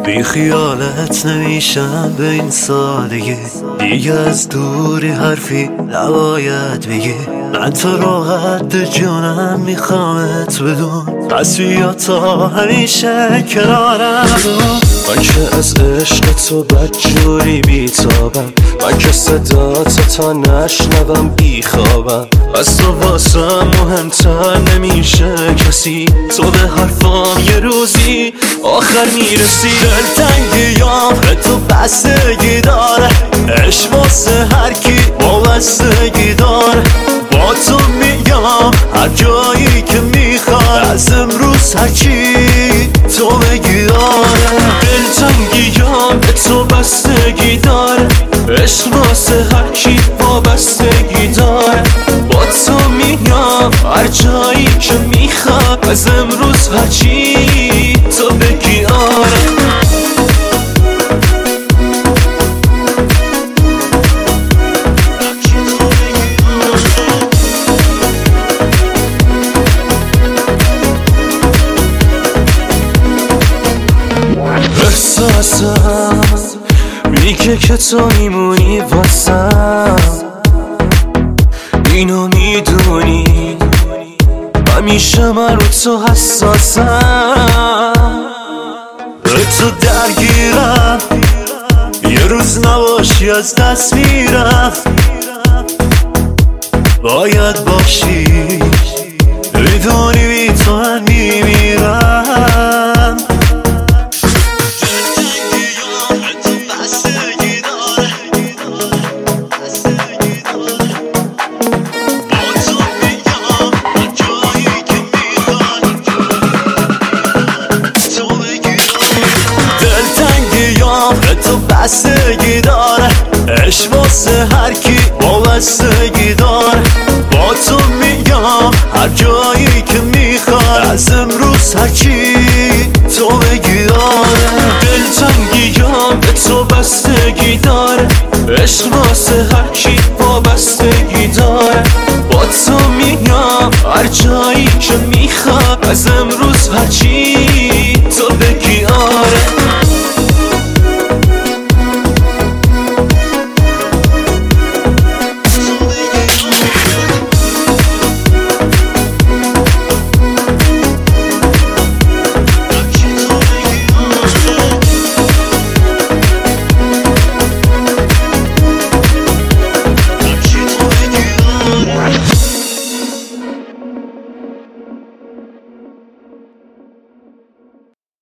بی خیالت نمیشم به این سادگی، دیگه از دوری حرفی نباید بگی. من تو راحت جونم میخوامت بدون، پس بیا تا همیشه کنارم بود. من که از عشق تو بدجوری بیتابم، من که صداتو تا نشنوم بیخوابم. از تو واسم مهمتر نمیشه کسی، تو به حرفام یه روزی آخر میرسی. دلتنگیام به تو بستگی داره، عشق واسه هر کی وابستگی داره. با تو میگم هر جایی که میخوای، از امروز هرچی تو بگی آره. دلتنگیام به تو بستگی داره، عشق واسه هر کی وابستگی داره. با تو میگم هر جایی که میخوای، از امروز هرچی تو بگی آره. احساسم میگه که تو میمونی واسم، اینو میدونی همیشه من رو تو حساسم. به تو درگیرم یه روز نباشی از دست میرم، باید باشی میدونی بی تو من میمیرم. به تو بستگی داره، عشق واسه هر کی وابستگی داره. با تو میگم هر جایی که میخوای، از امروز هرچی تو بگی آره. دلتنگیام به تو بستگی داره، عشق واسه هر کی وابستگی داره. با تو میگم هر جایی که میخوای، از امروز هرچی